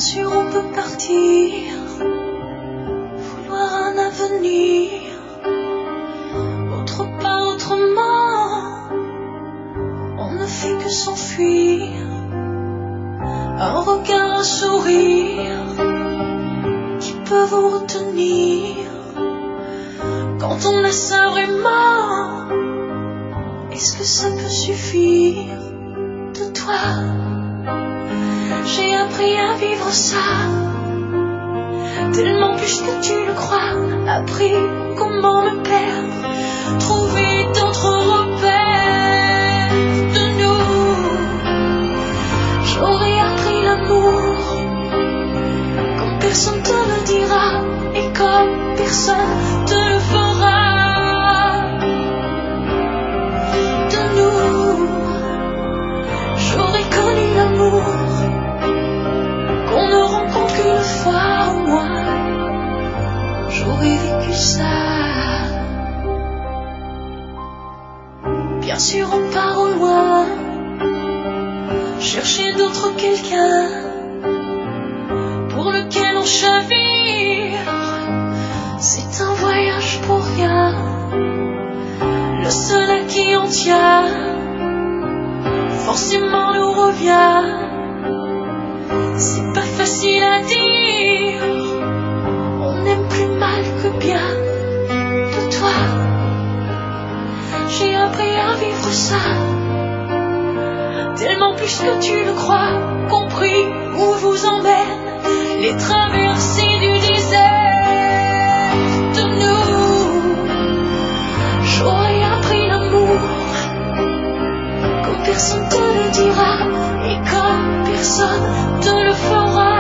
sûr on peut partir, vouloir un avenir, autre part, autrement, on ne fait que s'enfuir, un regard, un sourire, qui peut vous retenir, quand on a ça vraiment, est-ce que ça peut suffire? De toi, j'ai appris à vivre ça, tellement plus que tu le crois, appris comment me perdre, trouver d'autres repères de nous. J'aurais appris l'amour, comme personne te le dira, et comme personne te le fera. De nous, j'aurais connu l'amour, qu'on ne rencontre qu'une fois au moins, j'aurais vécu ça. Bien sûr on part au loin, chercher d'autres quelqu'un, pour lequel on chavire, c'est un voyage pour rien, le seul à qui on tient, forcément nous revient. C'est pas facile à dire, on aime plus mal que bien. De toi, j'ai appris à vivre ça, tellement plus que tu le crois, compris où je vous emmène, les traversées du désert. De nous, j'aurais appris l'amour, comme personne te le dira, et comme personne te le fera.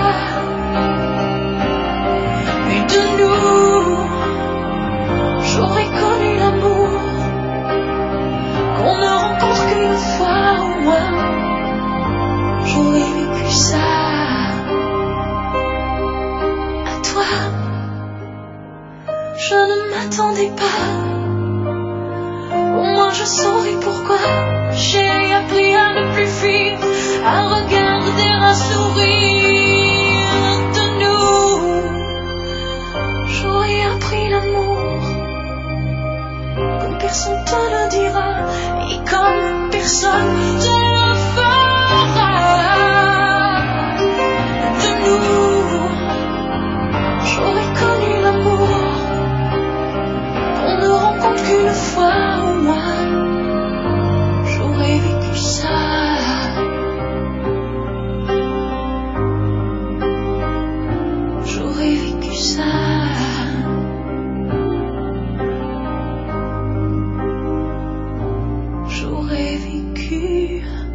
Et de nous, j'aurais connu l'amour, qu'on ne rencontre qu'une fois au moins, j'aurais vécu ça. À toi, je ne m'attendais pas, au moins je saurais pourquoi. J'ai appris à ne plus fuir, à regarder, à sourire. De nous, j'aurais appris l'amour, comme personne te le dira, et comme personne te le fera. De nous, j'aurais connu l'amour, qu'on ne rencontre qu'une fois au moins, j'aurais vécu ça. J'aurais vécu ça. J'aurais vécu